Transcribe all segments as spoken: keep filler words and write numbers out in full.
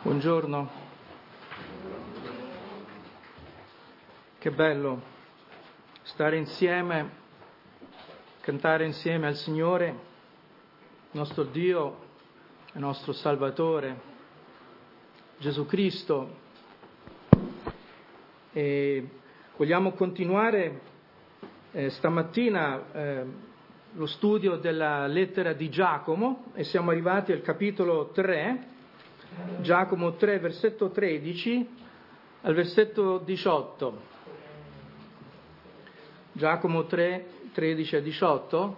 Buongiorno, che bello stare insieme, cantare insieme al Signore, nostro Dio e nostro Salvatore, Gesù Cristo. E vogliamo continuare eh, stamattina eh, lo studio della lettera di Giacomo e siamo arrivati al capitolo tre, Giacomo tre, versetto tredici al versetto diciotto. Giacomo tre, tredici a diciotto,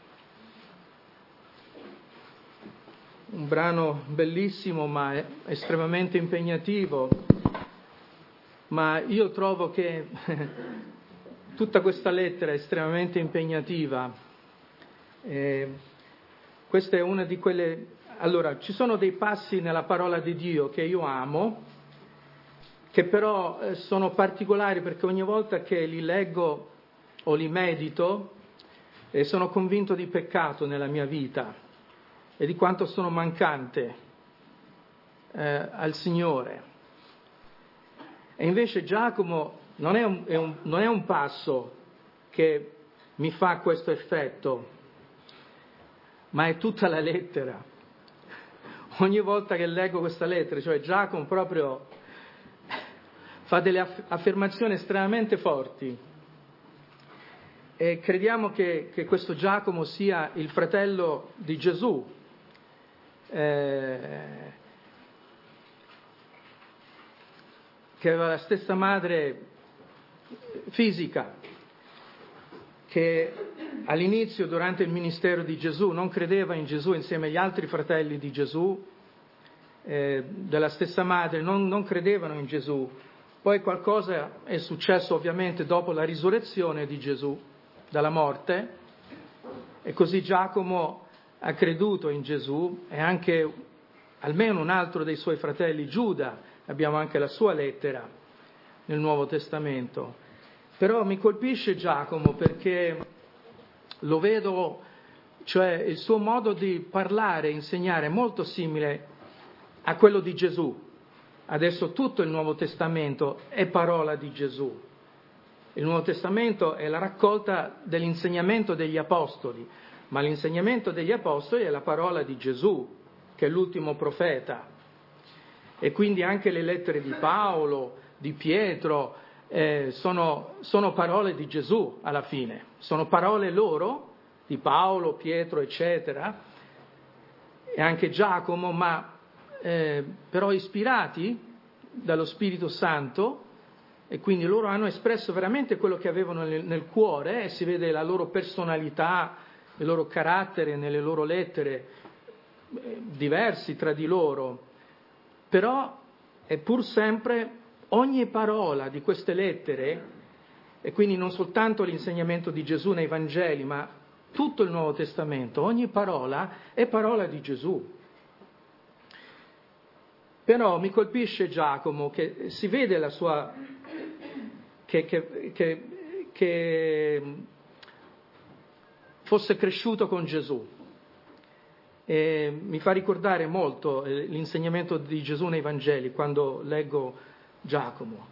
un brano bellissimo ma estremamente impegnativo, ma io trovo che tutta questa lettera è estremamente impegnativa. Eh, questa è una di quelle... Allora, ci sono dei passi nella parola di Dio che io amo, che però eh, sono particolari perché ogni volta che li leggo o li medito eh, sono convinto di peccato nella mia vita e di quanto sono mancante eh, al Signore. E invece Giacomo non è un, è un, non è un passo che mi fa questo effetto, ma è tutta la lettera. Ogni volta che leggo questa lettera, cioè Giacomo proprio fa delle aff- affermazioni estremamente forti e crediamo che, che questo Giacomo sia il fratello di Gesù, eh, che aveva la stessa madre fisica, che all'inizio, durante il ministero di Gesù, non credeva in Gesù insieme agli altri fratelli di Gesù, eh, della stessa madre, non, non credevano in Gesù. Poi qualcosa è successo ovviamente dopo la risurrezione di Gesù dalla morte, e così Giacomo ha creduto in Gesù e anche almeno un altro dei suoi fratelli, Giuda, abbiamo anche la sua lettera nel Nuovo Testamento. Però mi colpisce Giacomo perché lo vedo, cioè il suo modo di parlare e insegnare è molto simile a quello di Gesù. Adesso tutto il Nuovo Testamento è parola di Gesù. Il Nuovo Testamento è la raccolta dell'insegnamento degli Apostoli, ma l'insegnamento degli Apostoli è la parola di Gesù, che è l'ultimo profeta. E quindi anche le lettere di Paolo, di Pietro, eh, sono, sono parole di Gesù alla fine. Sono parole loro, di Paolo, Pietro, eccetera, e anche Giacomo, ma eh, però ispirati dallo Spirito Santo, e quindi loro hanno espresso veramente quello che avevano nel, nel cuore, e si vede la loro personalità, il loro carattere nelle loro lettere, eh, diversi tra di loro, però è pur sempre ogni parola di queste lettere, e quindi non soltanto l'insegnamento di Gesù nei Vangeli, ma tutto il Nuovo Testamento, ogni parola è parola di Gesù. Però mi colpisce Giacomo che si vede la sua che, che, che, che fosse cresciuto con Gesù. E mi fa ricordare molto l'insegnamento di Gesù nei Vangeli quando leggo Giacomo.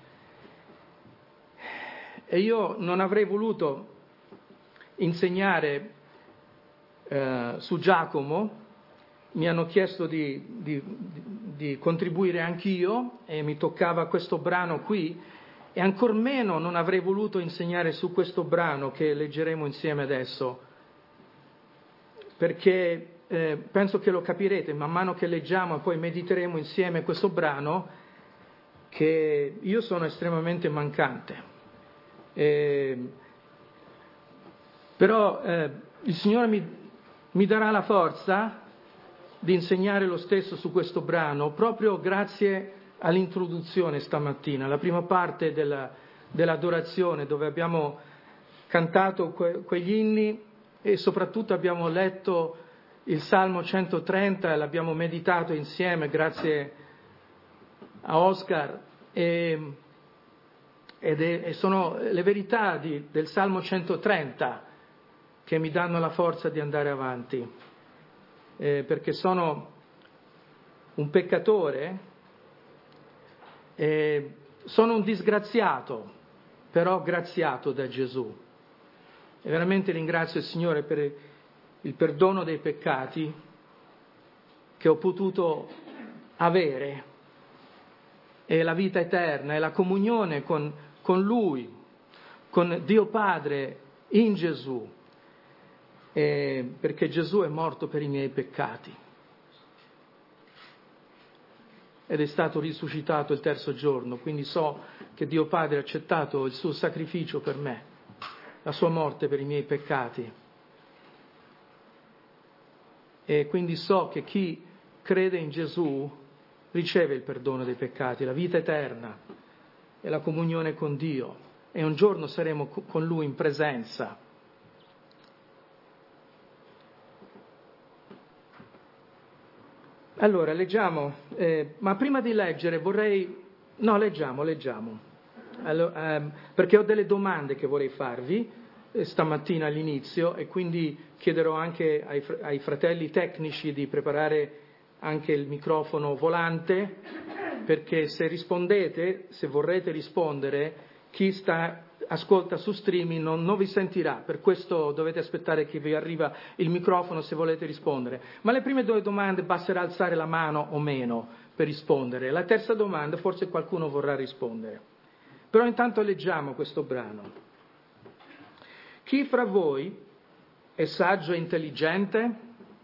E io non avrei voluto insegnare eh, su Giacomo. Mi hanno chiesto di, di, di contribuire anch'io e mi toccava questo brano qui, e ancor meno non avrei voluto insegnare su questo brano che leggeremo insieme adesso, perché eh, penso che lo capirete man mano che leggiamo e poi mediteremo insieme questo brano, che io sono estremamente mancante. Eh, però eh, il Signore mi, mi darà la forza di insegnare lo stesso su questo brano, proprio grazie all'introduzione stamattina, la prima parte della, dell'adorazione, dove abbiamo cantato que, quegli inni e soprattutto abbiamo letto il Salmo centotrenta e l'abbiamo meditato insieme grazie a Oscar, e, ed è, e sono le verità di, del Salmo centotrenta che mi danno la forza di andare avanti. Eh, perché sono un peccatore E sono un disgraziato, però graziato da Gesù. E veramente ringrazio il Signore per il perdono dei peccati che ho potuto avere, e la vita eterna e la comunione con, con Lui, con Dio Padre in Gesù, e perché Gesù è morto per i miei peccati ed è stato risuscitato il terzo giorno, quindi so che Dio Padre ha accettato il suo sacrificio per me, la sua morte per i miei peccati, e quindi so che chi crede in Gesù riceve il perdono dei peccati, la vita eterna e la comunione con Dio, e un giorno saremo con Lui in presenza. Allora, leggiamo, eh, ma prima di leggere vorrei... No, leggiamo, leggiamo, allora, ehm, perché ho delle domande che vorrei farvi eh, stamattina all'inizio, e quindi chiederò anche ai, ai fratelli tecnici di preparare anche il microfono volante, perché se rispondete, se vorrete rispondere, chi sta ascolta su streaming non, non vi sentirà, per questo dovete aspettare che vi arriva il microfono se volete rispondere. Ma le prime due domande basterà alzare la mano o meno per rispondere. La terza domanda forse qualcuno vorrà rispondere. Però intanto leggiamo questo brano. Chi fra voi è saggio e intelligente?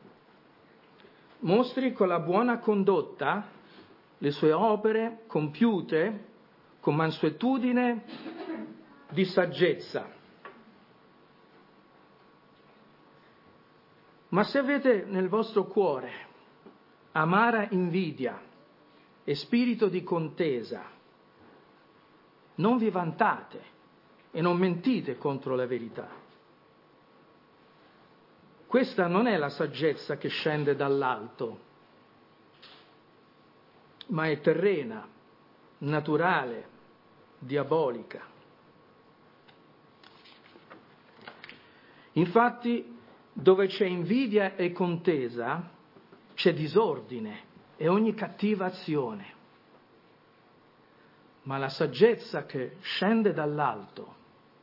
Mostri con la buona condotta le sue opere compiute con mansuetudine di saggezza. Ma se avete nel vostro cuore amara invidia e spirito di contesa, non vi vantate e non mentite contro la verità. Questa non è la saggezza che scende dall'alto, ma è terrena, naturale, diabolica. Infatti, dove c'è invidia e contesa, c'è disordine e ogni cattiva azione. Ma la saggezza che scende dall'alto,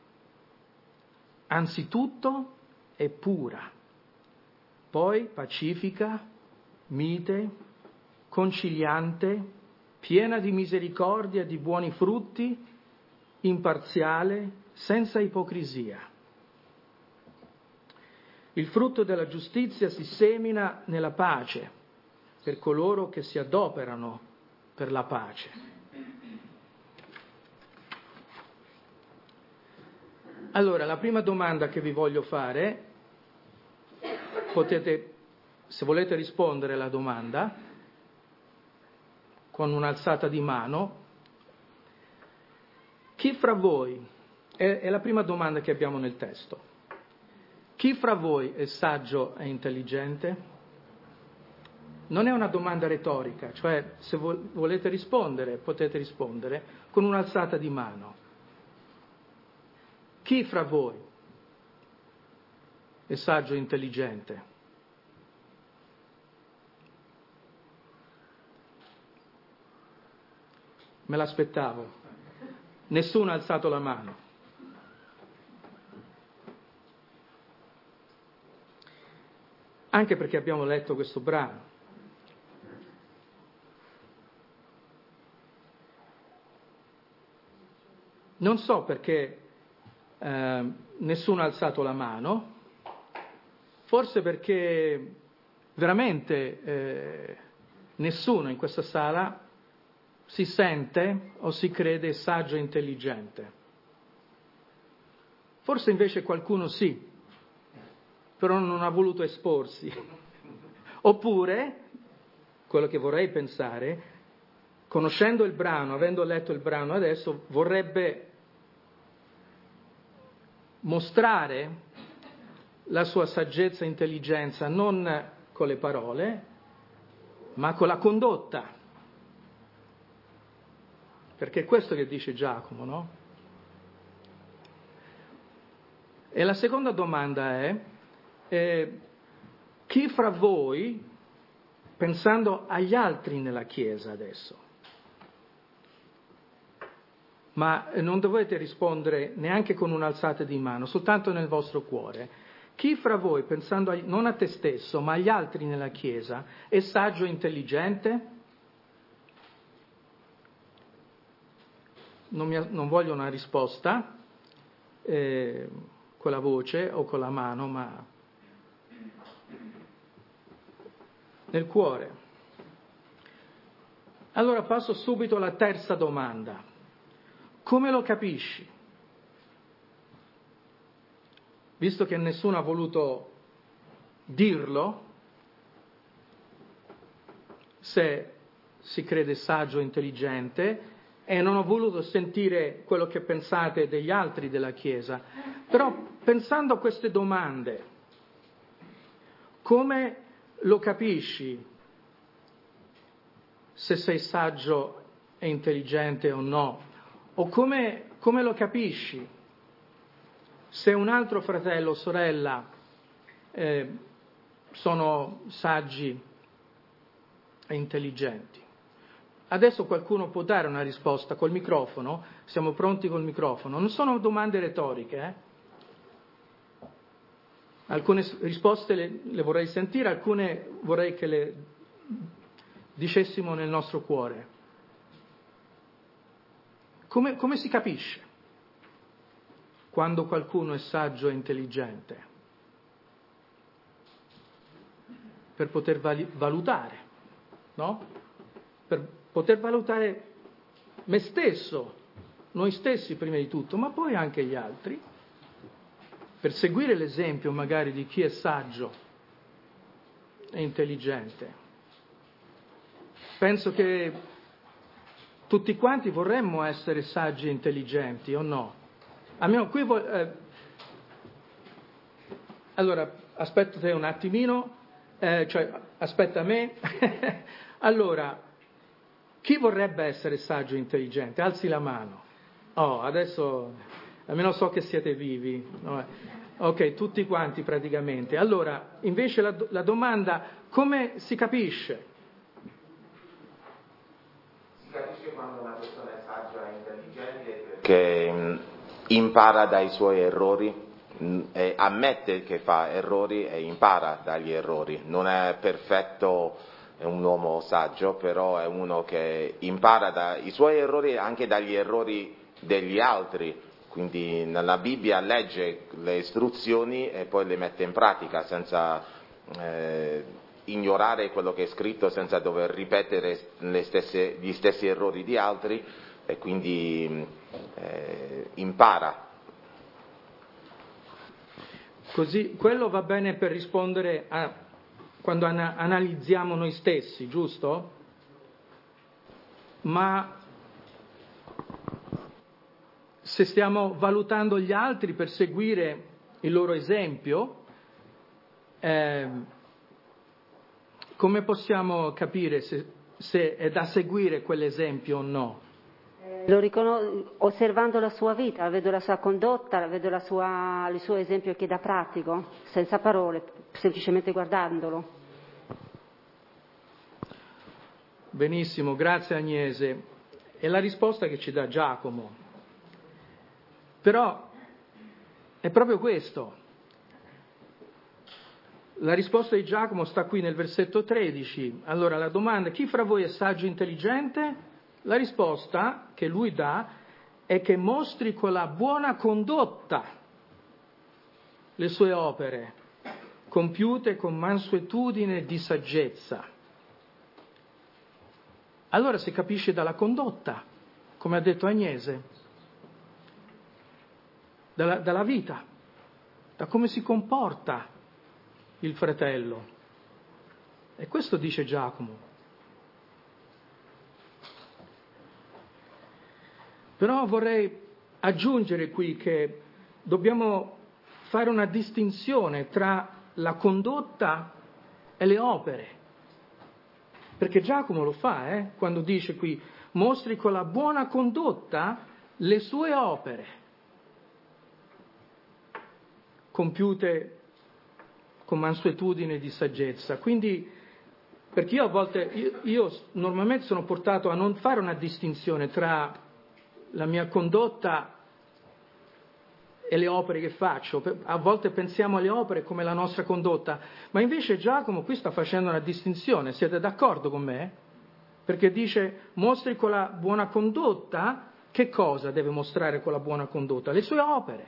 anzitutto è pura, poi pacifica, mite, conciliante, piena di misericordia e di buoni frutti, imparziale, senza ipocrisia. Il frutto della giustizia si semina nella pace per coloro che si adoperano per la pace. Allora, la prima domanda che vi voglio fare, potete, se volete rispondere alla domanda, con un'alzata di mano. Chi fra voi, è, è la prima domanda che abbiamo nel testo, chi fra voi è saggio e intelligente? Non è una domanda retorica, cioè se volete rispondere, potete rispondere con un'alzata di mano. Chi fra voi è saggio e intelligente? Me l'aspettavo. Nessuno ha alzato la mano. Anche perché abbiamo letto questo brano. Non so perché eh, nessuno ha alzato la mano, forse perché veramente eh, nessuno in questa sala si sente o si crede saggio e intelligente. Forse invece qualcuno sì, però non ha voluto esporsi. Oppure, quello che vorrei pensare, conoscendo il brano, avendo letto il brano adesso, vorrebbe mostrare la sua saggezza e intelligenza non con le parole, ma con la condotta. Perché è questo che dice Giacomo, no? E la seconda domanda è, eh, chi fra voi, pensando agli altri nella Chiesa adesso, ma non dovete rispondere neanche con un'alzata di mano, soltanto nel vostro cuore. Chi fra voi, pensando a, non a te stesso, ma agli altri nella Chiesa, è saggio e intelligente? Non, mi, non voglio una risposta eh, con la voce o con la mano, ma nel cuore. Allora passo subito alla terza domanda. Come lo capisci? Visto che nessuno ha voluto dirlo, se si crede saggio e intelligente, e non ho voluto sentire quello che pensate degli altri della Chiesa, però pensando a queste domande, come lo capisci se sei saggio e intelligente o no? O come, come lo capisci se un altro fratello o sorella eh, sono saggi e intelligenti? Adesso qualcuno può dare una risposta col microfono, siamo pronti col microfono. Non sono domande retoriche, eh? Alcune risposte le, le vorrei sentire, alcune vorrei che le dicessimo nel nostro cuore. Come, come si capisce quando qualcuno è saggio e intelligente? Per poter vali, valutare, no? Per poter valutare me stesso, noi stessi prima di tutto, ma poi anche gli altri, per seguire l'esempio magari di chi è saggio e intelligente. Penso che tutti quanti vorremmo essere saggi e intelligenti, o no? Almeno qui vo- eh, allora, aspetta te un attimino, eh, cioè aspetta me. Allora, chi vorrebbe essere saggio e intelligente? Alzi la mano. Oh, adesso almeno so che siete vivi. Ok, tutti quanti praticamente. Allora, invece la, la domanda, come si capisce? Si capisce quando una persona è saggia e intelligente perché impara dai suoi errori, e ammette che fa errori e impara dagli errori. Non è perfetto, è un uomo saggio, però è uno che impara dai suoi errori e anche dagli errori degli altri. Quindi nella Bibbia legge le istruzioni e poi le mette in pratica senza eh, ignorare quello che è scritto, senza dover ripetere le stesse, gli stessi errori di altri, e quindi eh, impara. Così, quello va bene per rispondere a quando ana- analizziamo noi stessi, giusto? Ma se stiamo valutando gli altri per seguire il loro esempio, eh, come possiamo capire se, se è da seguire quell'esempio o no? Lo riconos- osservando la sua vita, vedo la sua condotta, vedo la sua, il suo esempio che dà pratico, senza parole, semplicemente guardandolo. Benissimo, grazie Agnese. È la risposta che ci dà Giacomo. Però è proprio questo. La risposta di Giacomo sta qui nel versetto tredici. Allora la domanda: chi fra voi è saggio e intelligente? La risposta che lui dà è che mostri con la buona condotta le sue opere, compiute con mansuetudine e di saggezza. Allora si capisce dalla condotta, come ha detto Agnese, dalla, dalla vita, da come si comporta il fratello. E questo dice Giacomo. Però vorrei aggiungere qui che dobbiamo fare una distinzione tra la condotta e le opere, perché Giacomo lo fa, eh, quando dice qui: mostri con la buona condotta le sue opere, compiute con mansuetudine di saggezza. Quindi, perché io a volte, io, io normalmente sono portato a non fare una distinzione tra la mia condotta e le opere che faccio. A volte pensiamo alle opere come la nostra condotta, ma invece Giacomo qui sta facendo una distinzione. Siete d'accordo con me? Perché dice: mostri con la buona condotta. Che cosa deve mostrare con la buona condotta? Le sue opere,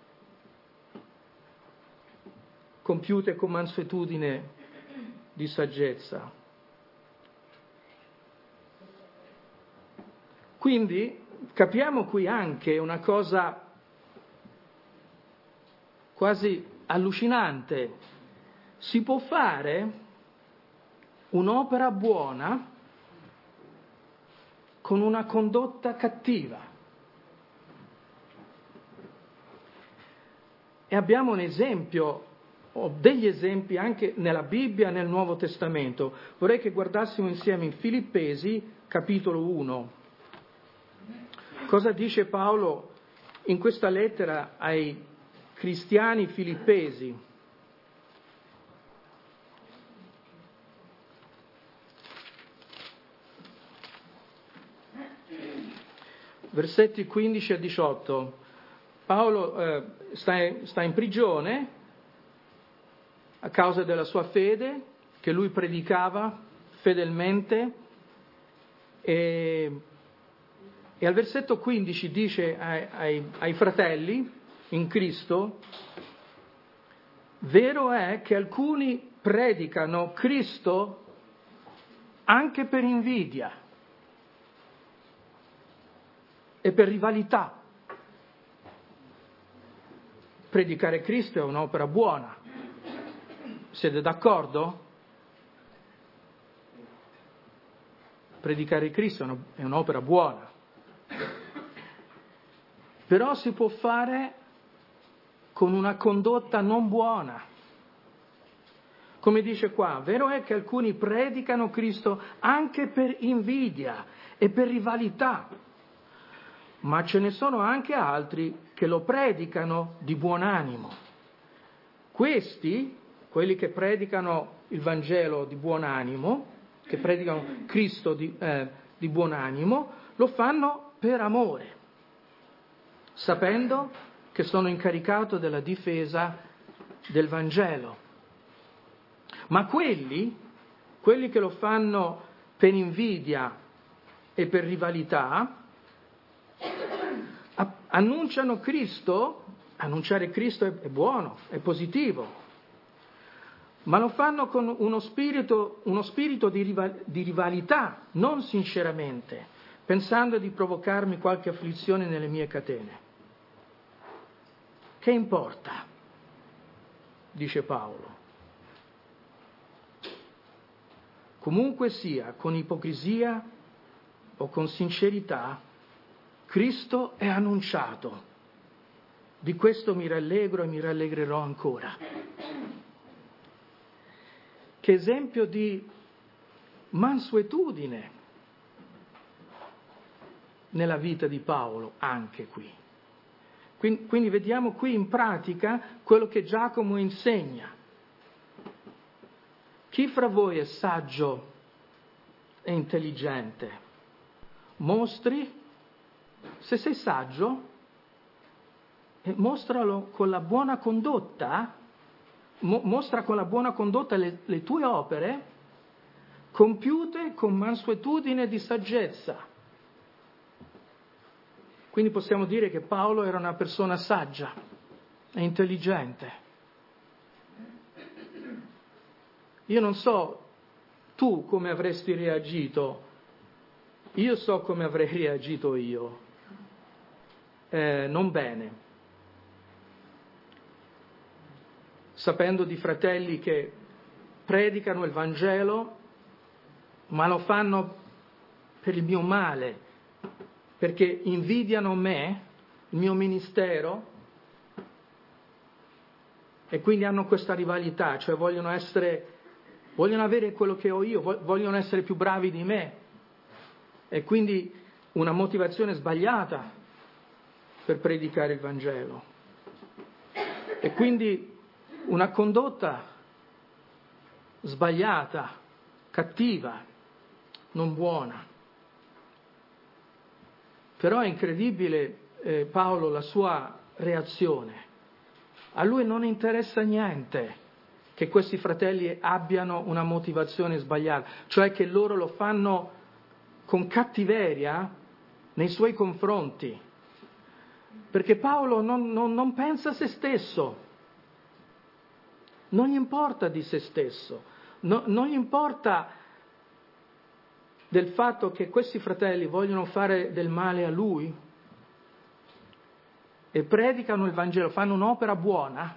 compiute con mansuetudine di saggezza. Quindi capiamo qui anche una cosa quasi allucinante: si può fare un'opera buona con una condotta cattiva. E abbiamo un esempio, o degli esempi anche nella Bibbia e nel Nuovo Testamento. Vorrei che guardassimo insieme in Filippesi, capitolo uno. Cosa dice Paolo in questa lettera ai cristiani filippesi? Versetti quindici a diciotto. Paolo eh, sta, sta in prigione a causa della sua fede, che lui predicava fedelmente, e, e al versetto quindici dice ai, ai, ai fratelli in Cristo: vero è che alcuni predicano Cristo anche per invidia e per rivalità. Predicare Cristo è un'opera buona. Siete d'accordo? Predicare Cristo è un'opera buona. Però si può fare con una condotta non buona. Come dice qua: vero è che alcuni predicano Cristo anche per invidia e per rivalità, ma ce ne sono anche altri che lo predicano di buon animo. Questi, quelli che predicano il Vangelo di buon animo, che predicano Cristo di, eh, di buon animo, lo fanno per amore, sapendo che sono incaricato della difesa del Vangelo. Ma quelli, quelli che lo fanno per invidia e per rivalità, annunciano Cristo. Annunciare Cristo è, è buono, è positivo, ma lo fanno con uno spirito, uno spirito di, rival, di rivalità, non sinceramente, pensando di provocarmi qualche afflizione nelle mie catene. Che importa? Dice Paolo. Comunque sia, con ipocrisia o con sincerità, Cristo è annunciato. Di questo mi rallegro e mi rallegrerò ancora. Che esempio di mansuetudine nella vita di Paolo anche qui. Quindi, quindi vediamo qui in pratica quello che Giacomo insegna. Chi fra voi è saggio e intelligente? Mostri. Se sei saggio, eh, mostralo con la buona condotta, mo- mostra con la buona condotta le, le tue opere compiute con mansuetudine di saggezza. Quindi possiamo dire che Paolo era una persona saggia e intelligente. Io non so tu come avresti reagito, io so come avrei reagito io. Eh, non bene, sapendo di fratelli che predicano il Vangelo, ma lo fanno per il mio male, perché invidiano me, il mio ministero, e quindi hanno questa rivalità, cioè vogliono essere, vogliono avere quello che ho io, vogliono essere più bravi di me, e quindi una motivazione sbagliata per predicare il Vangelo. E quindi una condotta sbagliata, cattiva, non buona. Però è incredibile, eh, Paolo, la sua reazione. A lui non interessa niente che questi fratelli abbiano una motivazione sbagliata, cioè che loro lo fanno con cattiveria nei suoi confronti. Perché Paolo non, non, non pensa a se stesso, non gli importa di se stesso, no, non gli importa del fatto che questi fratelli vogliono fare del male a lui e predicano il Vangelo, fanno un'opera buona,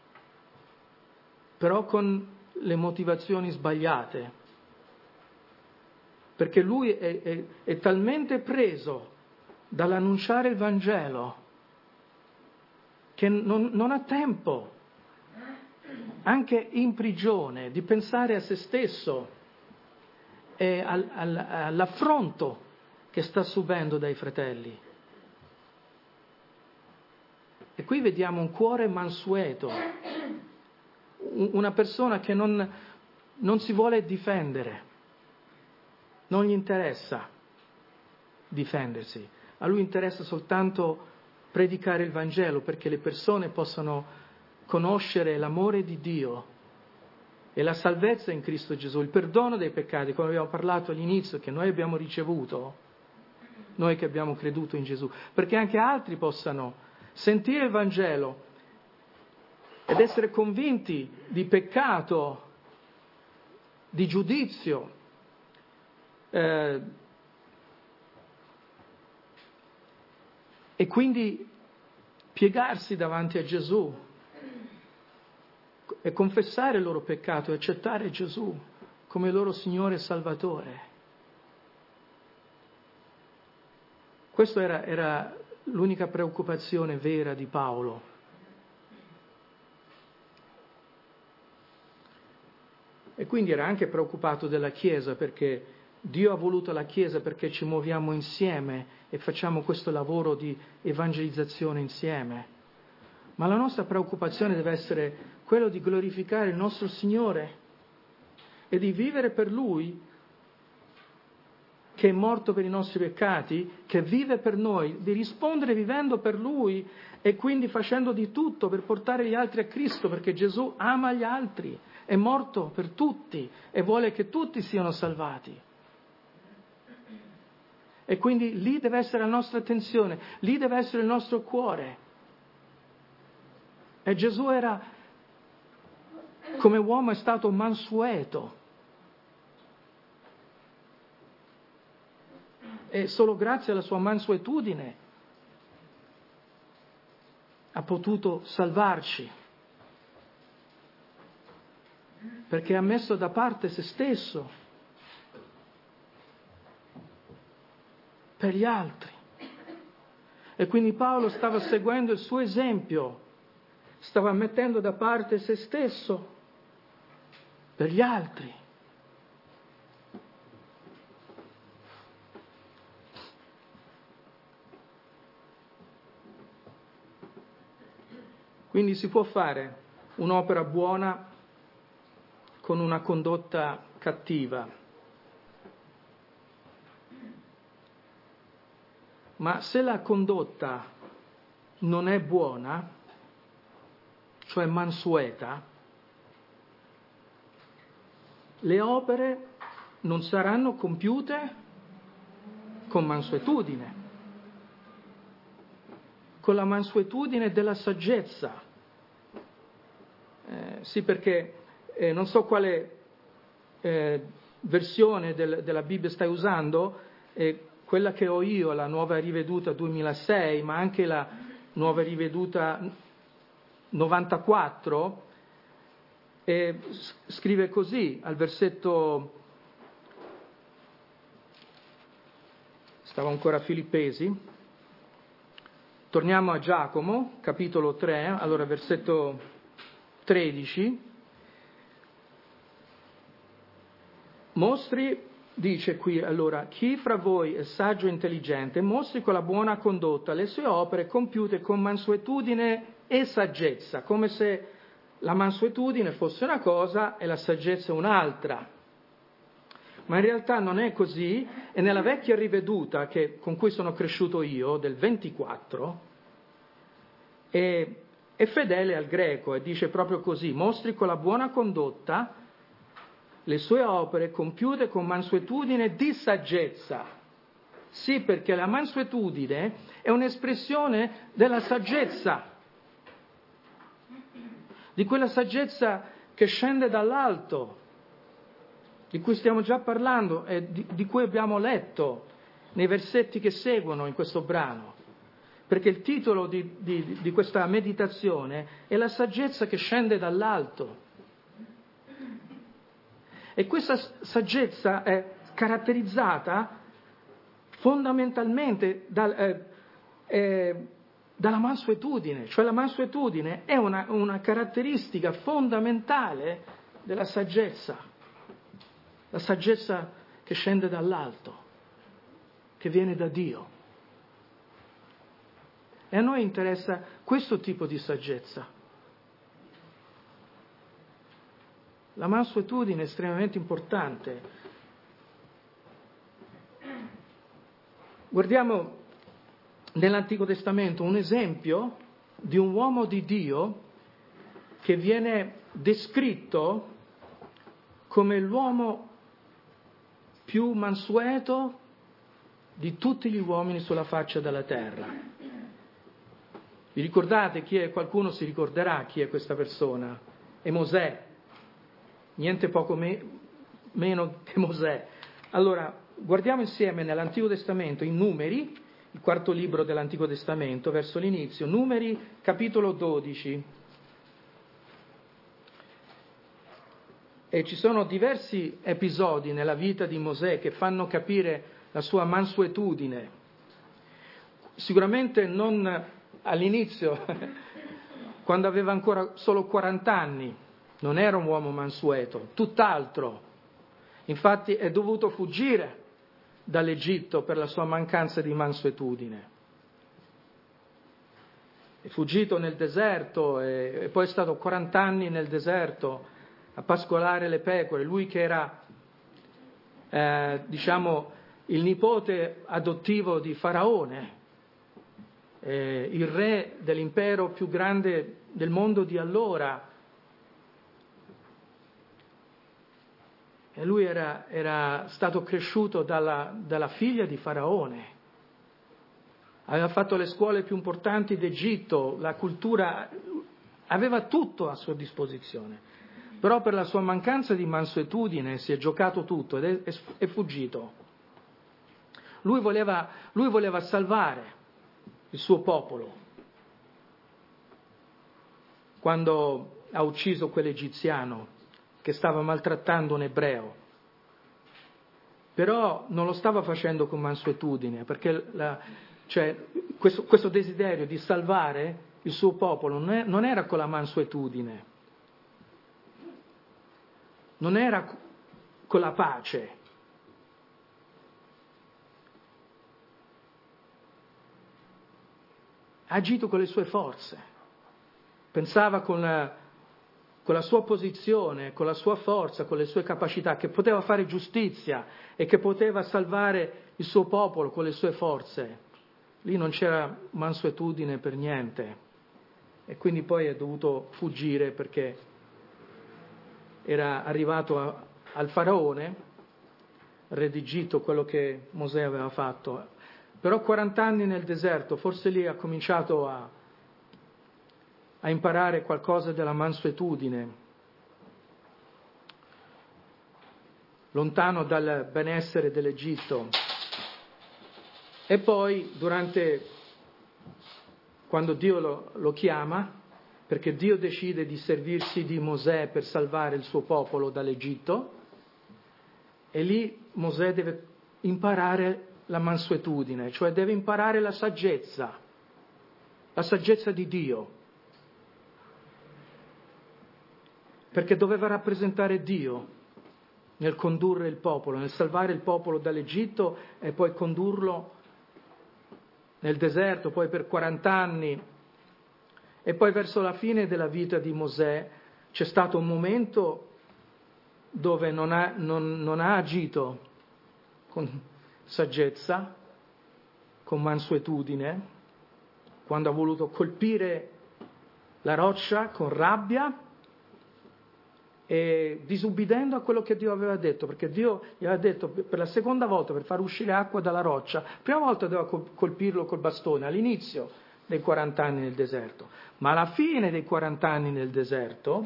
però con le motivazioni sbagliate, perché lui è, è, è talmente preso dall'annunciare il Vangelo che non, non ha tempo, anche in prigione, di pensare a se stesso e al, al, all'affronto che sta subendo dai fratelli. E qui vediamo un cuore mansueto, una persona che non, non si vuole difendere, non gli interessa difendersi, a lui interessa soltanto predicare il Vangelo perché le persone possano conoscere l'amore di Dio e la salvezza in Cristo Gesù, il perdono dei peccati, come abbiamo parlato all'inizio, che noi abbiamo ricevuto, noi che abbiamo creduto in Gesù, perché anche altri possano sentire il Vangelo ed essere convinti di peccato, di giudizio, eh, e quindi piegarsi davanti a Gesù e confessare il loro peccato e accettare Gesù come loro Signore e Salvatore. Questa era, era l'unica preoccupazione vera di Paolo. E quindi era anche preoccupato della Chiesa, perché Dio ha voluto la Chiesa perché ci muoviamo insieme e facciamo questo lavoro di evangelizzazione insieme. Ma la nostra preoccupazione deve essere quello di glorificare il nostro Signore e di vivere per Lui, che è morto per i nostri peccati, che vive per noi, di rispondere vivendo per Lui e quindi facendo di tutto per portare gli altri a Cristo, perché Gesù ama gli altri, è morto per tutti e vuole che tutti siano salvati. E quindi lì deve essere la nostra attenzione, lì deve essere il nostro cuore. E Gesù era, come uomo, è stato mansueto. E solo grazie alla sua mansuetudine ha potuto salvarci. Perché ha messo da parte se stesso per gli altri. E quindi Paolo stava seguendo il suo esempio, stava mettendo da parte se stesso per gli altri. Quindi si può fare un'opera buona con una condotta cattiva. Ma se la condotta non è buona, cioè mansueta, le opere non saranno compiute con mansuetudine, con la mansuetudine della saggezza. Eh, sì, perché eh, non so quale eh, versione del, della Bibbia stai usando, eh, quella che ho io, la Nuova Riveduta duemilasei, ma anche la Nuova Riveduta novantaquattro, eh, scrive così al versetto, stavo ancora a Filippesi, torniamo a Giacomo, capitolo tre, allora versetto tredici, mostri, dice qui allora, chi fra voi è saggio e intelligente, mostri con la buona condotta le sue opere compiute con mansuetudine e saggezza, come se la mansuetudine fosse una cosa e la saggezza un'altra. ma in realtà non è così, e nella vecchia riveduta che, con cui sono cresciuto io, del ventiquattro, è, è fedele al greco e dice proprio così: mostri con la buona condotta le sue opere compiute con mansuetudine di saggezza. Sì, perché la mansuetudine è un'espressione della saggezza, di quella saggezza che scende dall'alto, di cui stiamo già parlando e di, di cui abbiamo letto nei versetti che seguono in questo brano. Perché il titolo di, di, di questa meditazione è la saggezza che scende dall'alto. E questa saggezza è caratterizzata fondamentalmente dal, eh, eh, dalla mansuetudine, cioè la mansuetudine è una, una caratteristica fondamentale della saggezza, la saggezza che scende dall'alto, che viene da Dio. E a noi interessa questo tipo di saggezza. La mansuetudine è estremamente importante. Guardiamo nell'Antico Testamento un esempio di un uomo di Dio che viene descritto come l'uomo più mansueto di tutti gli uomini sulla faccia della terra. Vi ricordate chi è? Qualcuno si ricorderà chi è questa persona? È Mosè, niente poco me, meno che Mosè. Allora, guardiamo insieme nell'Antico Testamento, in Numeri, il quarto libro dell'Antico Testamento, verso l'inizio, Numeri capitolo dodici. E ci sono diversi episodi nella vita di Mosè che fanno capire la sua mansuetudine. Sicuramente non all'inizio, quando aveva ancora solo quaranta anni, non era un uomo mansueto, tutt'altro. Infatti è dovuto fuggire dall'Egitto per la sua mancanza di mansuetudine. È fuggito nel deserto e, e poi è stato quaranta anni nel deserto a pascolare le pecore, lui che era, eh, diciamo, il nipote adottivo di Faraone, eh, il re dell'impero più grande del mondo di allora. E lui era, era stato cresciuto dalla, dalla figlia di Faraone, aveva fatto le scuole più importanti d'Egitto, la cultura, aveva tutto a sua disposizione, però per la sua mancanza di mansuetudine si è giocato tutto ed è, è, è fuggito. Lui voleva, lui voleva salvare il suo popolo quando ha ucciso quell'egiziano che stava maltrattando un ebreo, però non lo stava facendo con mansuetudine, perché la, cioè, questo, questo desiderio di salvare il suo popolo non, è, non era con la mansuetudine, non era con la pace. Ha agito con le sue forze, pensava con la, con la sua posizione, con la sua forza, con le sue capacità, che poteva fare giustizia e che poteva salvare il suo popolo con le sue forze. Lì non c'era mansuetudine per niente e quindi poi è dovuto fuggire perché era arrivato a, al faraone, re d'Egitto, quello che Mosè aveva fatto. Però quaranta anni nel deserto, forse lì ha cominciato a a imparare qualcosa della mansuetudine, lontano dal benessere dell'Egitto. E poi, durante, quando Dio lo, lo chiama, perché Dio decide di servirsi di Mosè per salvare il suo popolo dall'Egitto, e lì Mosè deve imparare la mansuetudine, cioè deve imparare la saggezza, la saggezza di Dio. Perché doveva rappresentare Dio nel condurre il popolo, nel salvare il popolo dall'Egitto e poi condurlo nel deserto, poi per quaranta anni. E poi verso la fine della vita di Mosè c'è stato un momento dove non ha, non, non ha agito con saggezza, con mansuetudine, quando ha voluto colpire la roccia con rabbia e disubbidendo a quello che Dio aveva detto, perché Dio gli aveva detto per la seconda volta per far uscire acqua dalla roccia, la prima volta doveva colpirlo col bastone all'inizio dei quaranta anni nel deserto, ma alla fine dei quaranta anni nel deserto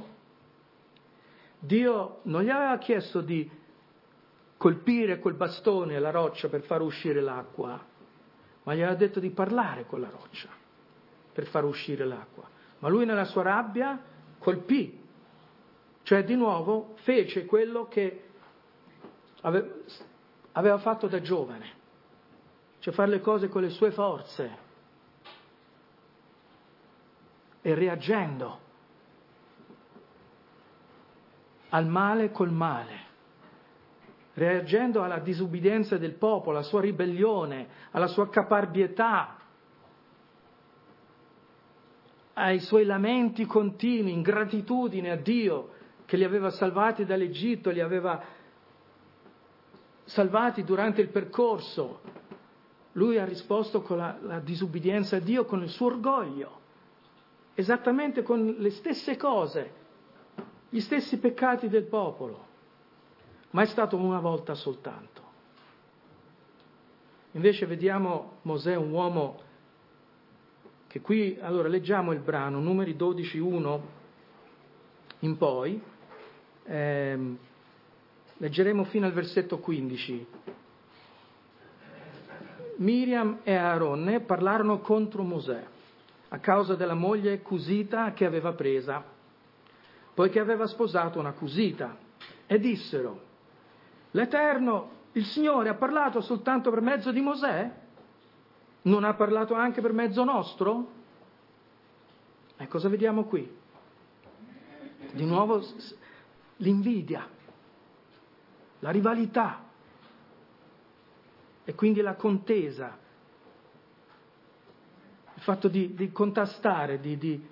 Dio non gli aveva chiesto di colpire col bastone la roccia per far uscire l'acqua, ma gli aveva detto di parlare con la roccia per far uscire l'acqua. Ma lui nella sua rabbia colpì, cioè di nuovo fece quello che aveva fatto da giovane, cioè fare le cose con le sue forze e reagendo al male col male, reagendo alla disubbidienza del popolo, alla sua ribellione, alla sua caparbietà, ai suoi lamenti continui, ingratitudine a Dio che li aveva salvati dall'Egitto, li aveva salvati durante il percorso. Lui ha risposto con la, la disubbidienza a Dio, con il suo orgoglio, esattamente con le stesse cose, gli stessi peccati del popolo, ma è stato una volta soltanto. Invece vediamo Mosè, un uomo che qui, allora leggiamo il brano, Numeri dodici uno in poi, ehm, leggeremo fino al versetto quindici. Miriam e Aaronne parlarono contro Mosè a causa della moglie cusita che aveva presa, poiché aveva sposato una cusita, e dissero: l'Eterno, il Signore, ha parlato soltanto per mezzo di Mosè? Non ha parlato anche per mezzo nostro? E cosa vediamo qui? Di nuovo l'invidia, la rivalità e quindi la contesa, il fatto di, di contrastare, di, di...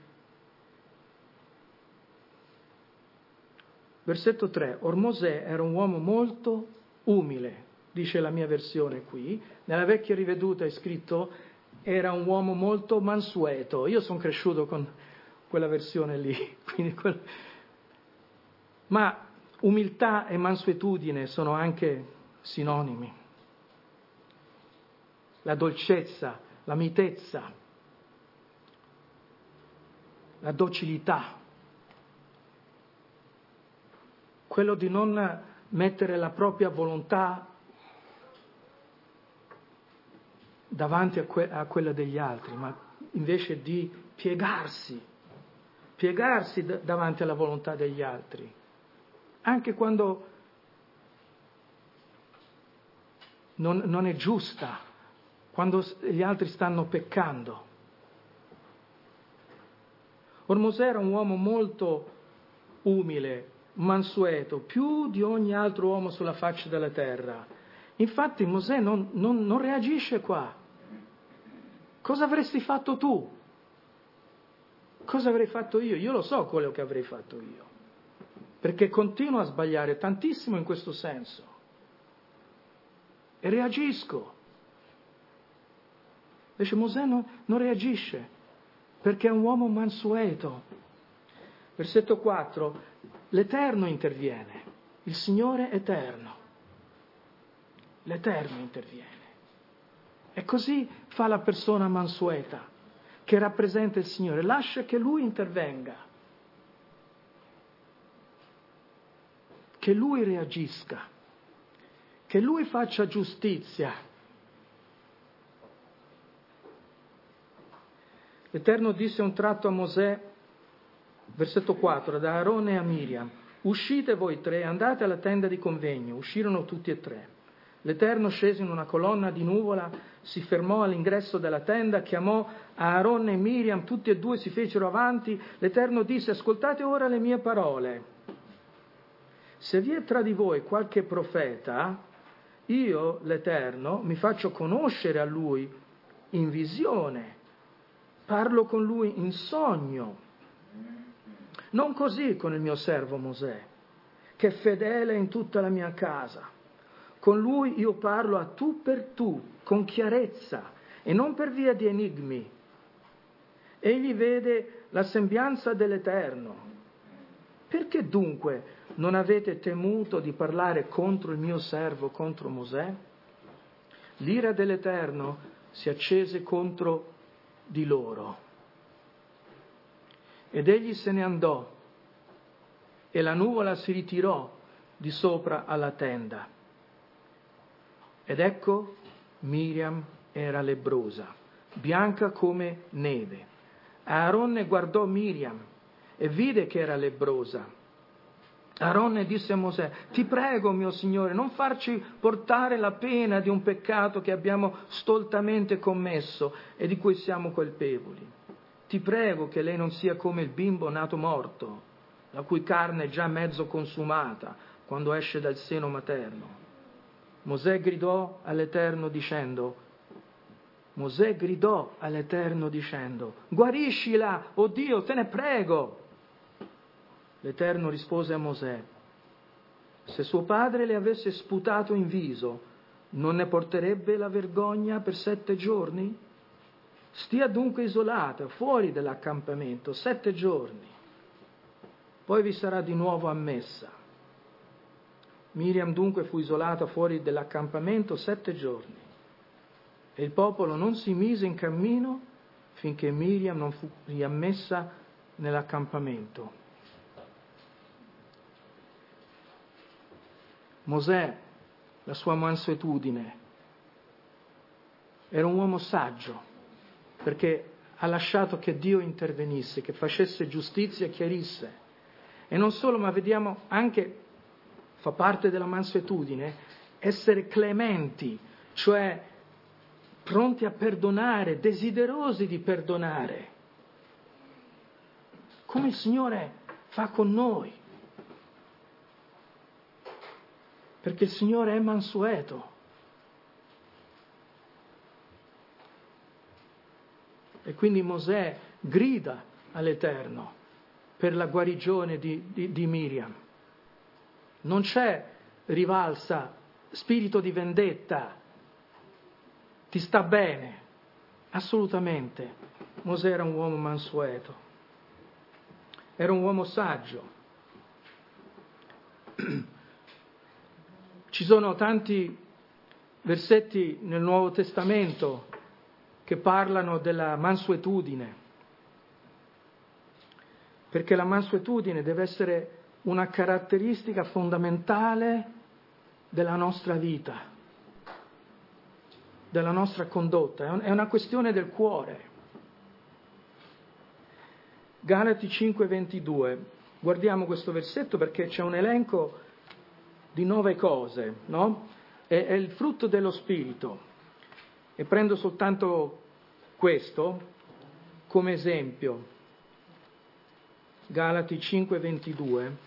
Versetto tre, or Mosè era un uomo molto umile, dice la mia versione qui, nella vecchia riveduta è scritto era un uomo molto mansueto, io sono cresciuto con quella versione lì, quindi quel... ma umiltà e mansuetudine sono anche sinonimi, la dolcezza, la mitezza, la docilità, quello di non mettere la propria volontà davanti a, que- a quella degli altri, ma invece di piegarsi, piegarsi d- davanti alla volontà degli altri, anche quando non, non è giusta, quando gli altri stanno peccando. Or Mosè era un uomo molto umile, mansueto, più di ogni altro uomo sulla faccia della terra. Infatti Mosè non, non, non reagisce qua. Cosa avresti fatto tu? Cosa avrei fatto io? Io lo so quello che avrei fatto io, perché continuo a sbagliare tantissimo in questo senso e reagisco. Invece Mosè non, non reagisce perché è un uomo mansueto. Versetto quattro, l'Eterno interviene, il Signore eterno, l'Eterno interviene. E così fa la persona mansueta che rappresenta il Signore, lascia che Lui intervenga, che Lui reagisca, che Lui faccia giustizia. L'Eterno disse un tratto a Mosè, versetto quattro, da Aarone e a Miriam: uscite voi tre, andate alla tenda di convegno. Uscirono tutti e tre. L'Eterno scese in una colonna di nuvola, si fermò all'ingresso della tenda, chiamò Aaronne e Miriam, tutti e due si fecero avanti. L'Eterno disse: ascoltate ora le mie parole. Se vi è tra di voi qualche profeta, io, l'Eterno, mi faccio conoscere a lui in visione, parlo con lui in sogno. Non così con il mio servo Mosè. che è fedele in tutta la mia casa. Con lui io parlo a tu per tu, con chiarezza e non per via di enigmi. Egli vede la sembianza dell'Eterno. Perché dunque non avete temuto di parlare contro il mio servo, contro Mosè? L'ira dell'Eterno si accese contro di loro. Ed egli se ne andò e la nuvola si ritirò di sopra alla tenda. Ed ecco, Miriam era lebbrosa, bianca come neve. Aaronne guardò Miriam e vide che era lebbrosa. Aaronne disse a Mosè: ti prego, mio Signore, non farci portare la pena di un peccato che abbiamo stoltamente commesso e di cui siamo colpevoli. Ti prego che lei non sia come il bimbo nato morto, la cui carne è già mezzo consumata quando esce dal seno materno. Mosè gridò all'Eterno dicendo, Mosè gridò all'Eterno dicendo, guariscila, o Dio, te ne prego. L'Eterno rispose a Mosè, se suo padre le avesse sputato in viso, non ne porterebbe la vergogna per sette giorni? Stia dunque isolata, fuori dell'accampamento, sette giorni. Poi vi sarà di nuovo ammessa. Miriam dunque fu isolata fuori dell'accampamento sette giorni e il popolo non si mise in cammino finché Miriam non fu riammessa nell'accampamento. Mosè, la sua mansuetudine, era un uomo saggio perché ha lasciato che Dio intervenisse, che facesse giustizia e chiarisse. E non solo, ma vediamo anche, fa parte della mansuetudine, essere clementi, cioè pronti a perdonare, desiderosi di perdonare, come il Signore fa con noi, perché il Signore è mansueto. E quindi Mosè grida all'Eterno per la guarigione di, di, di Miriam. Non c'è rivalsa, spirito di vendetta, ti sta bene, assolutamente. Mosè era un uomo mansueto, era un uomo saggio. Ci sono tanti versetti nel Nuovo Testamento che parlano della mansuetudine, perché la mansuetudine deve essere una caratteristica fondamentale della nostra vita, della nostra condotta, è una questione del cuore. Galati cinque ventidue, guardiamo questo versetto perché c'è un elenco di nove cose, no? È, è il frutto dello Spirito. E prendo soltanto questo come esempio. Galati cinque ventidue,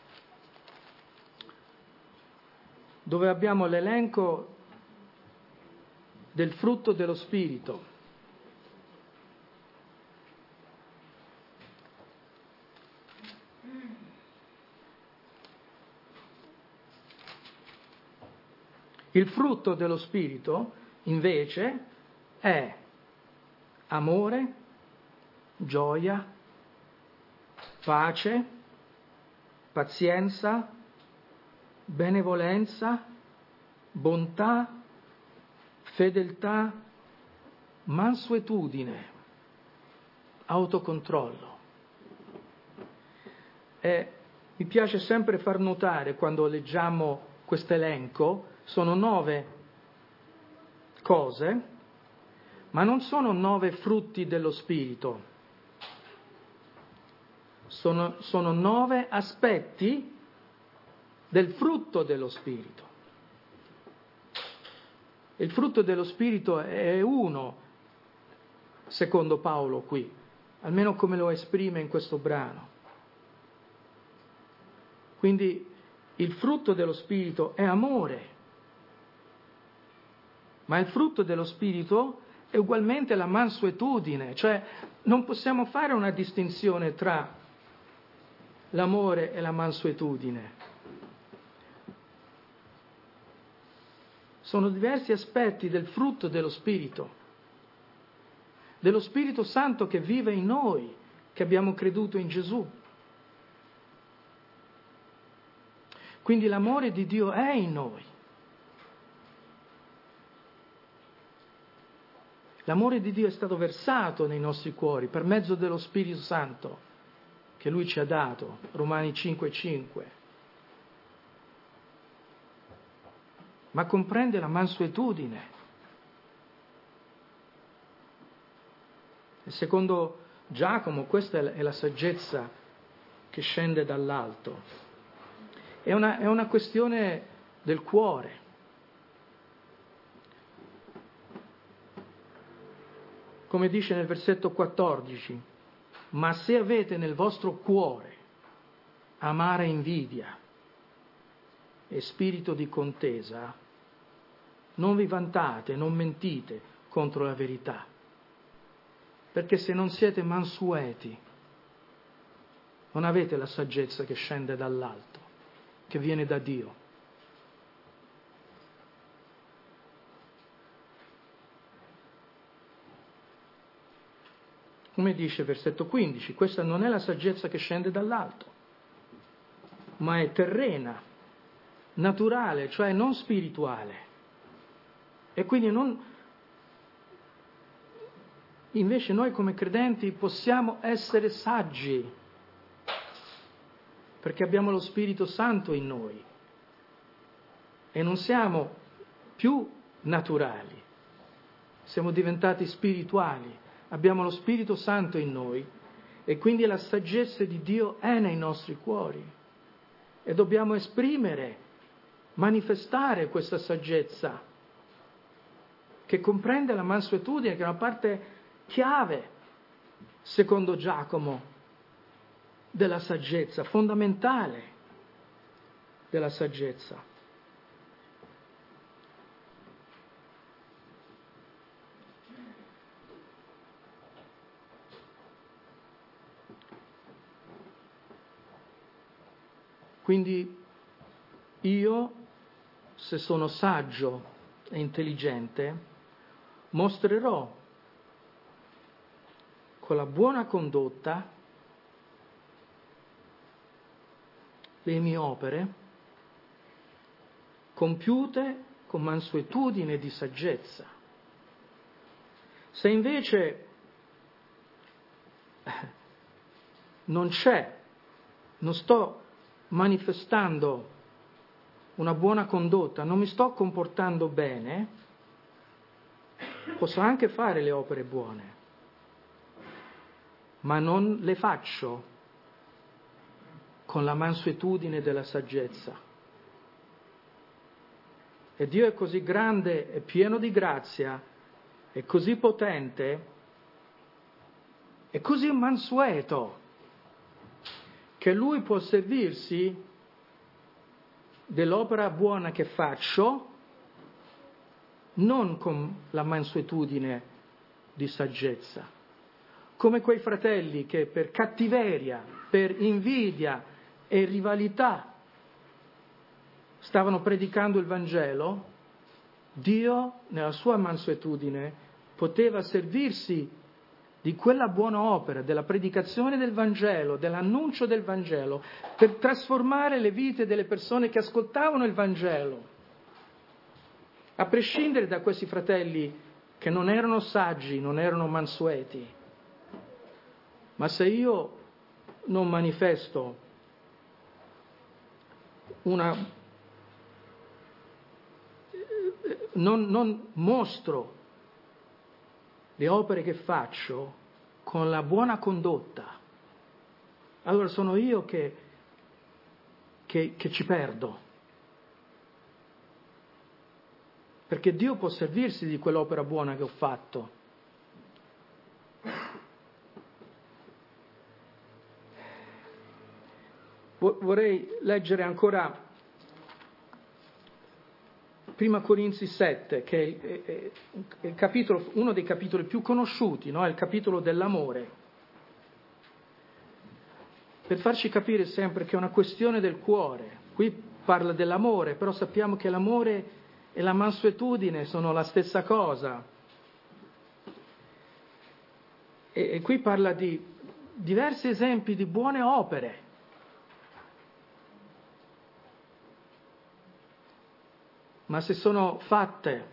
dove abbiamo l'elenco del frutto dello Spirito. Il frutto dello Spirito invece è amore, gioia, pace, pazienza, benevolenza, bontà, fedeltà, mansuetudine, autocontrollo. E mi piace sempre far notare quando leggiamo questo elenco, sono nove cose, ma non sono nove frutti dello Spirito, sono, sono nove aspetti del frutto dello Spirito. Il frutto dello Spirito è uno, secondo Paolo qui, almeno come lo esprime in questo brano. Quindi il frutto dello Spirito è amore, ma il frutto dello Spirito è ugualmente la mansuetudine, cioè non possiamo fare una distinzione tra l'amore e la mansuetudine. sono diversi aspetti del frutto dello Spirito, dello Spirito Santo che vive in noi, che abbiamo creduto in Gesù. Quindi l'amore di Dio è in noi. L'amore di Dio è stato versato nei nostri cuori per mezzo dello Spirito Santo che Lui ci ha dato, Romani cinque cinque. Ma comprende la mansuetudine. E secondo Giacomo questa è la saggezza che scende dall'alto. È una, è una questione del cuore. Come dice nel versetto quattordici, ma se avete nel vostro cuore amara invidia e spirito di contesa, non vi vantate, non mentite contro la verità, perché se non siete mansueti, non avete la saggezza che scende dall'alto, che viene da Dio. Come dice il versetto quindici, questa non è la saggezza che scende dall'alto, ma è terrena, naturale, cioè non spirituale. E quindi non... Invece noi come credenti possiamo essere saggi, perché abbiamo lo Spirito Santo in noi e non siamo più naturali, siamo diventati spirituali. Abbiamo lo Spirito Santo in noi e quindi la saggezza di Dio è nei nostri cuori e dobbiamo esprimere, manifestare questa saggezza che comprende la mansuetudine, che è una parte chiave, secondo Giacomo, della saggezza, fondamentale della saggezza. Quindi io, se sono saggio e intelligente, mostrerò con la buona condotta le mie opere compiute con mansuetudine di saggezza. Se invece non c'è, non sto manifestando una buona condotta, non mi sto comportando bene, posso anche fare le opere buone, ma non le faccio con la mansuetudine della saggezza. E Dio è così grande e pieno di grazia, è così potente, è così mansueto, che Lui può servirsi dell'opera buona che faccio non con la mansuetudine di saggezza, come quei fratelli che per cattiveria, per invidia e rivalità stavano predicando il Vangelo. Dio nella sua mansuetudine poteva servirsi di quella buona opera, della predicazione del Vangelo, dell'annuncio del Vangelo, per trasformare le vite delle persone che ascoltavano il Vangelo, a prescindere da questi fratelli che non erano saggi, non erano mansueti. Ma se io non manifesto una... non, non mostro le opere che faccio con la buona condotta, allora sono io che, che, che ci perdo. Perché Dio può servirsi di quell'opera buona che ho fatto. Vorrei leggere ancora Prima Corinzi sette, che è il capitolo, uno dei capitoli più conosciuti, no? È il capitolo dell'amore, per farci capire sempre che è una questione del cuore. Qui parla dell'amore, però sappiamo che l'amore e la mansuetudine sono la stessa cosa. E, e qui parla di diversi esempi di buone opere. Ma se sono fatte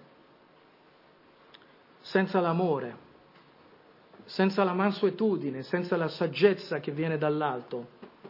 senza l'amore, senza la mansuetudine, senza la saggezza che viene dall'alto,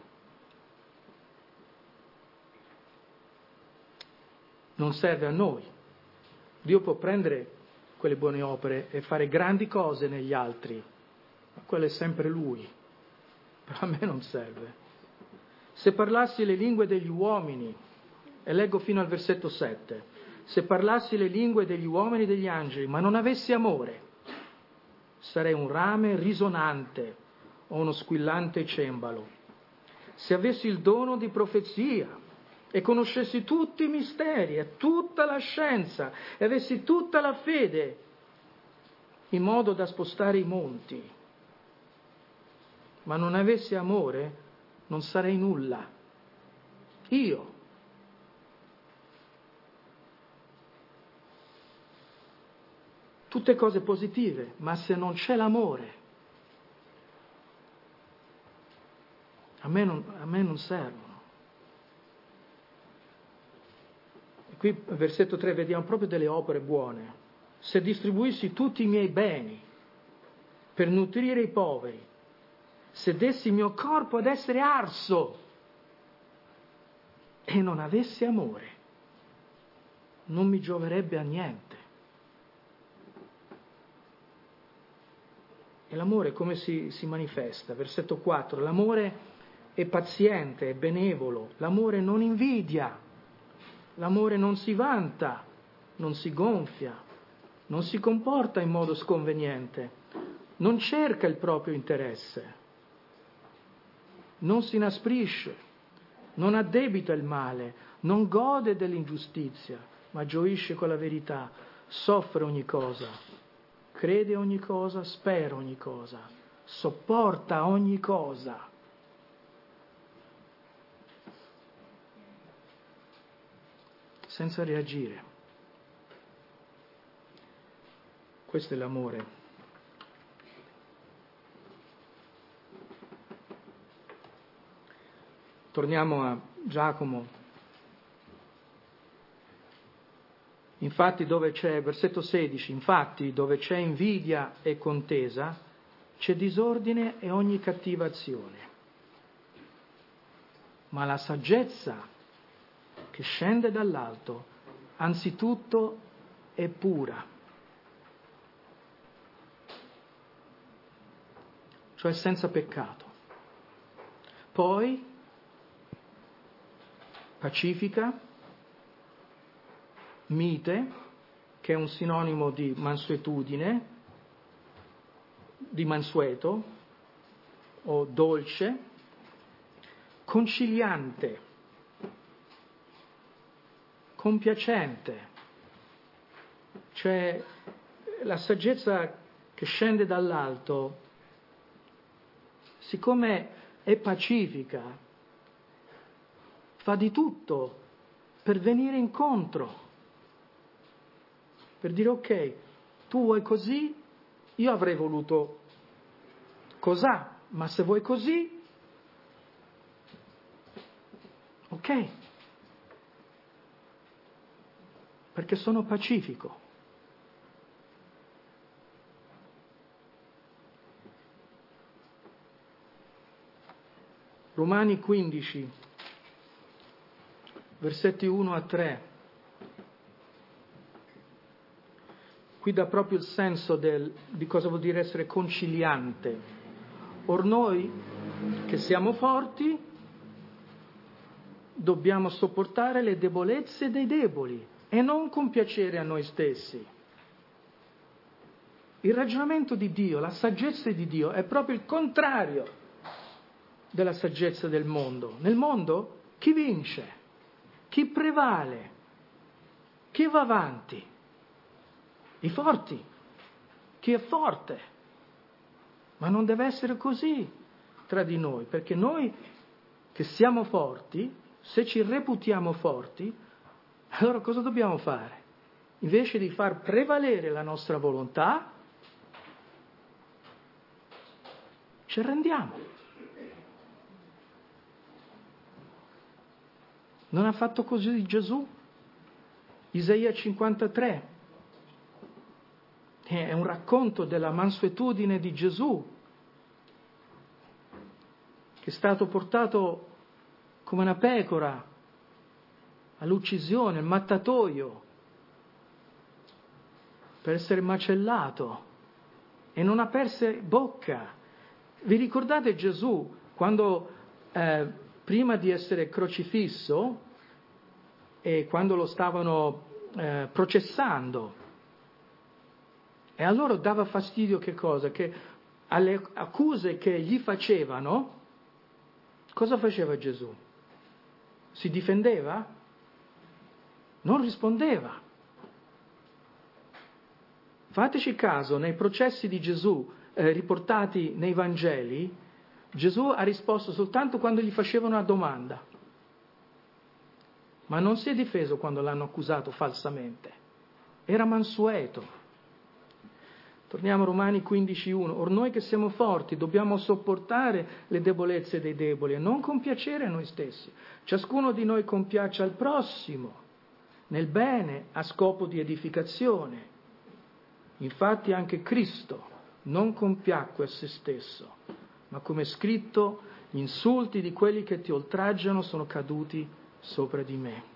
non serve a noi. Dio può prendere quelle buone opere e fare grandi cose negli altri, ma quello è sempre Lui, però a me non serve. Se parlassi le lingue degli uomini, e leggo fino al versetto sette, se parlassi le lingue degli uomini e degli angeli, ma non avessi amore, sarei un rame risonante o uno squillante cembalo. Se avessi il dono di profezia e conoscessi tutti i misteri e tutta la scienza e avessi tutta la fede, in modo da spostare i monti, ma non avessi amore, non sarei nulla. Io. Tutte cose positive, ma se non c'è l'amore, a me non, a me non servono. E qui, versetto tre, vediamo proprio delle opere buone. Se distribuissi tutti i miei beni per nutrire i poveri, se dessi il mio corpo ad essere arso e non avessi amore, non mi gioverebbe a niente. E l'amore come si, si manifesta? Versetto quattro, l'amore è paziente, è benevolo, l'amore non invidia, l'amore non si vanta, non si gonfia, non si comporta in modo sconveniente, non cerca il proprio interesse, non si inasprisce, non addebita il male, non gode dell'ingiustizia, ma gioisce con la verità, soffre ogni cosa, crede ogni cosa, spera ogni cosa, sopporta ogni cosa. Senza reagire. Questo è l'amore. Torniamo a Giacomo. Infatti dove c'è, versetto sedici, infatti dove c'è invidia e contesa, c'è disordine e ogni cattiva azione. Ma la saggezza che scende dall'alto, anzitutto è pura, cioè senza peccato. Poi pacifica, mite, che è un sinonimo di mansuetudine, di mansueto, o dolce, conciliante, compiacente, cioè la saggezza che scende dall'alto, siccome è pacifica, fa di tutto per venire incontro, per dire ok, tu vuoi così, io avrei voluto cos'ha, ma se vuoi così, ok, perché sono pacifico. Romani quindici, versetti uno a tre. Qui dà proprio il senso del, di cosa vuol dire essere conciliante. Or noi che siamo forti dobbiamo sopportare le debolezze dei deboli e non compiacere a noi stessi. Il ragionamento di Dio, la saggezza di Dio è proprio il contrario della saggezza del mondo. Nel mondo chi vince? Chi prevale? Chi va avanti? I forti, chi è forte, ma non deve essere così tra di noi, perché noi che siamo forti, se ci reputiamo forti, allora cosa dobbiamo fare? invece di far prevalere la nostra volontà, ci arrendiamo. Non ha fatto così Gesù? Isaia cinquantatré è un racconto della mansuetudine di Gesù, che è stato portato come una pecora all'uccisione, al mattatoio, per essere macellato, e non aperse bocca. Vi ricordate Gesù quando eh, prima di essere crocifisso e quando lo stavano eh, processando, e a loro dava fastidio che cosa? Che alle accuse che gli facevano, cosa faceva Gesù? Si difendeva? Non rispondeva. Fateci caso, nei processi di Gesù eh, riportati nei Vangeli, Gesù ha risposto soltanto quando gli facevano una domanda, ma non si è difeso quando l'hanno accusato falsamente. Era mansueto. Torniamo a Romani quindici uno. Or noi che siamo forti dobbiamo sopportare le debolezze dei deboli e non compiacere noi stessi. Ciascuno di noi compiaccia al prossimo nel bene a scopo di edificazione. Infatti anche Cristo non compiacque a se stesso, ma come è scritto, gli insulti di quelli che ti oltraggiano sono caduti sopra di me.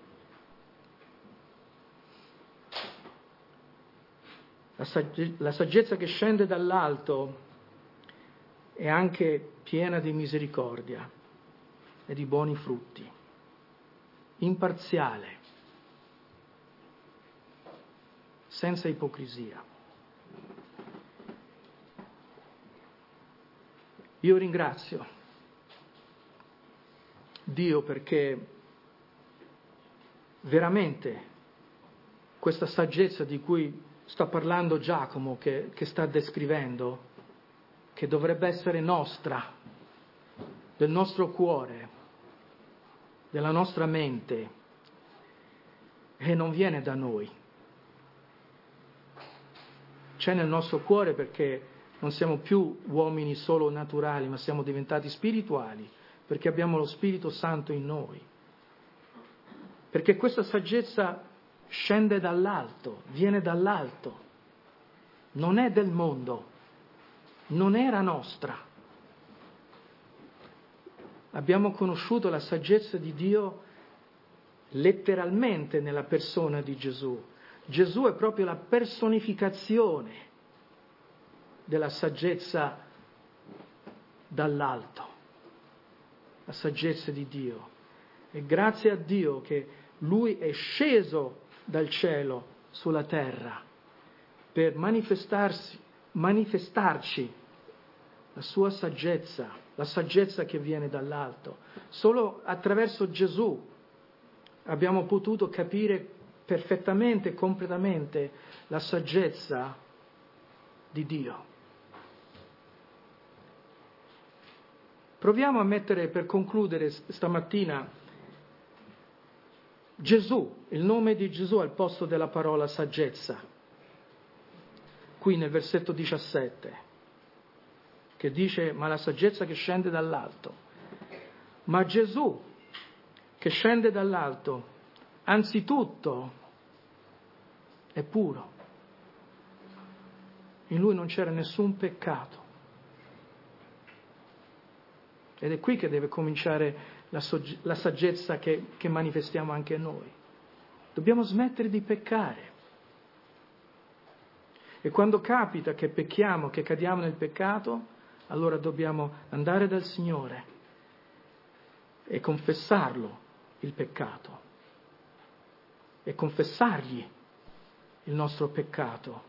La saggezza che scende dall'alto è anche piena di misericordia e di buoni frutti, imparziale, senza ipocrisia. Io ringrazio Dio perché veramente questa saggezza di cui sta parlando Giacomo, che, che sta descrivendo, che dovrebbe essere nostra, del nostro cuore, della nostra mente, e non viene da noi. C'è nel nostro cuore perché non siamo più uomini solo naturali, ma siamo diventati spirituali, perché abbiamo lo Spirito Santo in noi. Perché questa saggezza scende dall'alto, viene dall'alto, non è del mondo, non era nostra. Abbiamo conosciuto la saggezza di Dio letteralmente nella persona di Gesù. Gesù è proprio la personificazione della saggezza dall'alto, la saggezza di Dio. E grazie a Dio che Lui è sceso dal cielo sulla terra per manifestarsi, manifestarci la sua saggezza, la saggezza che viene dall'alto. Solo attraverso Gesù abbiamo potuto capire perfettamente e completamente la saggezza di Dio. Proviamo a mettere, per concludere stamattina, Gesù, il nome di Gesù al posto della parola saggezza, qui nel versetto diciassette, che dice ma la saggezza che scende dall'alto. Ma Gesù che scende dall'alto, anzitutto è puro. In Lui non c'era nessun peccato. Ed è qui che deve cominciare la, sogge- la saggezza che, che manifestiamo anche noi. Dobbiamo smettere di peccare. E quando capita che pecchiamo, che cadiamo nel peccato, allora dobbiamo andare dal Signore e confessarlo il peccato. E confessargli il nostro peccato.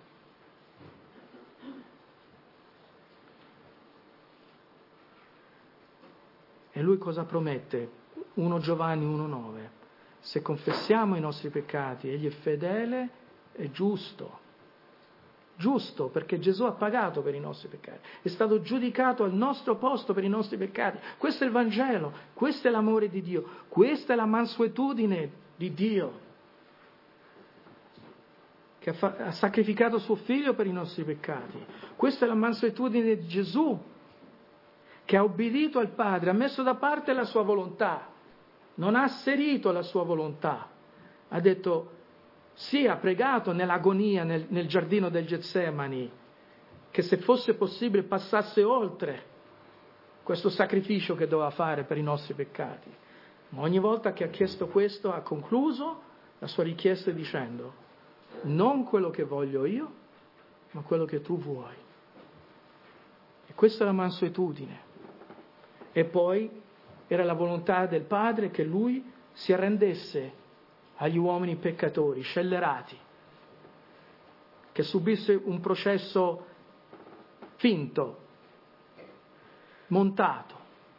E Lui cosa promette? primo Giovanni uno nove. Se confessiamo i nostri peccati, Egli è fedele e giusto. Giusto, perché Gesù ha pagato per i nostri peccati. È stato giudicato al nostro posto per i nostri peccati. Questo è il Vangelo, questo è l'amore di Dio, questa è la mansuetudine di Dio. che ha, fa- ha sacrificato suo figlio per i nostri peccati. Questa è la mansuetudine di Gesù, che ha obbedito al Padre, ha messo da parte la sua volontà, non ha asserito la sua volontà, ha detto sì, ha pregato nell'agonia nel, nel giardino del Getsemani che se fosse possibile passasse oltre questo sacrificio che doveva fare per i nostri peccati, ma ogni volta che ha chiesto questo ha concluso la sua richiesta dicendo non quello che voglio io, ma quello che tu vuoi. E questa è la mansuetudine. E poi era la volontà del Padre che lui si arrendesse agli uomini peccatori, scellerati, che subisse un processo finto, montato,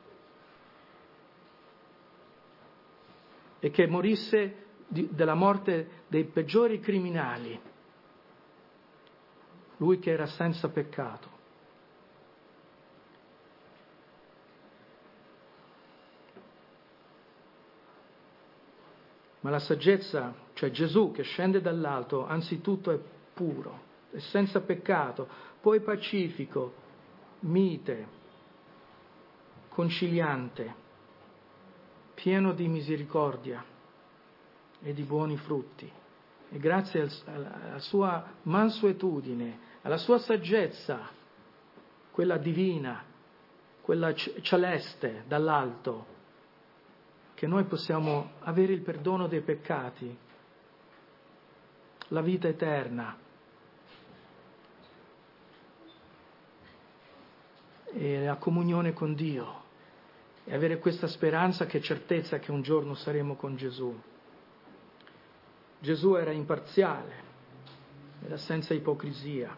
e che morisse di, della morte dei peggiori criminali, lui che era senza peccato. Ma la saggezza, cioè Gesù che scende dall'alto, anzitutto è puro, è senza peccato, poi pacifico, mite, conciliante, pieno di misericordia e di buoni frutti. E grazie alla sua mansuetudine, alla sua saggezza, quella divina, quella celeste dall'alto, che noi possiamo avere il perdono dei peccati, la vita eterna e la comunione con Dio e avere questa speranza che è certezza che un giorno saremo con Gesù. Gesù era imparziale, era senza ipocrisia.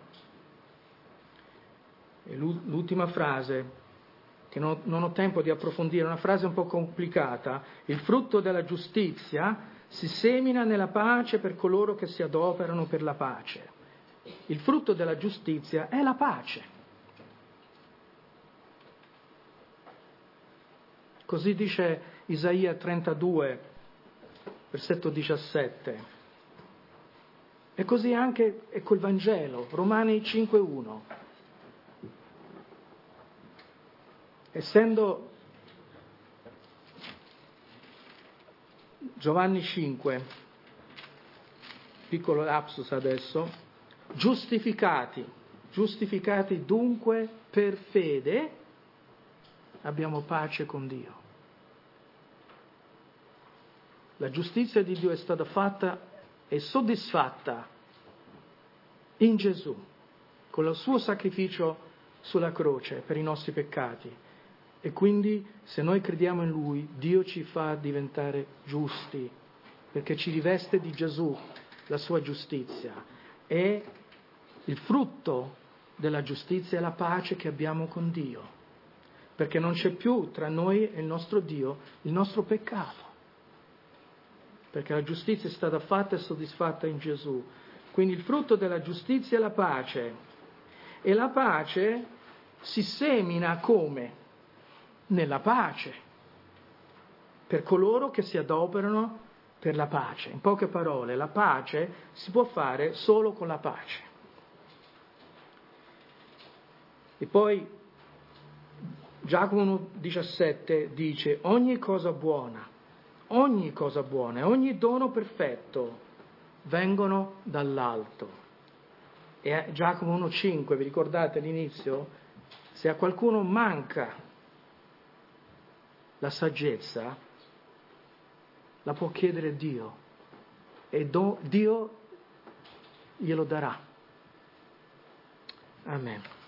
E l'ultima frase, che non, non ho tempo di approfondire, una frase un po' complicata: il frutto della giustizia si semina nella pace per coloro che si adoperano per la pace. Il frutto della giustizia è la pace. Così dice Isaia trentadue, versetto diciassette. E così anche è col Vangelo, Romani cinque uno. Essendo Giovanni cinque, piccolo lapsus adesso, giustificati, giustificati dunque per fede, abbiamo pace con Dio. La giustizia di Dio è stata fatta e soddisfatta in Gesù, con il suo sacrificio sulla croce per i nostri peccati. E quindi se noi crediamo in Lui, Dio ci fa diventare giusti, perché ci riveste di Gesù, la sua giustizia. E il frutto della giustizia è la pace che abbiamo con Dio, perché non c'è più tra noi e il nostro Dio il nostro peccato, perché la giustizia è stata fatta e soddisfatta in Gesù. Quindi il frutto della giustizia è la pace. E la pace si semina come? Nella pace, per coloro che si adoperano per la pace. In poche parole, la pace si può fare solo con la pace. E poi Giacomo uno diciassette dice: ogni cosa buona, ogni cosa buona e ogni dono perfetto vengono dall'alto. E Giacomo uno cinque, vi ricordate all'inizio? Se a qualcuno manca la saggezza, la può chiedere Dio e do, Dio glielo darà. Amen.